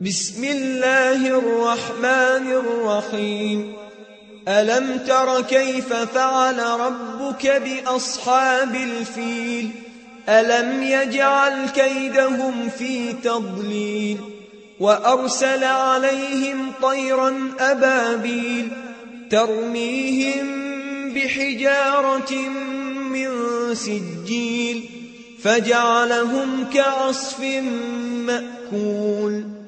بسم الله الرحمن الرحيم. ألم تر كيف فعل ربك بأصحاب الفيل؟ ألم يجعل كيدهم في تضليل وأرسل عليهم طيرا أبابيل ترميهم بحجارة من سجيل فجعلهم كعصف مأكول.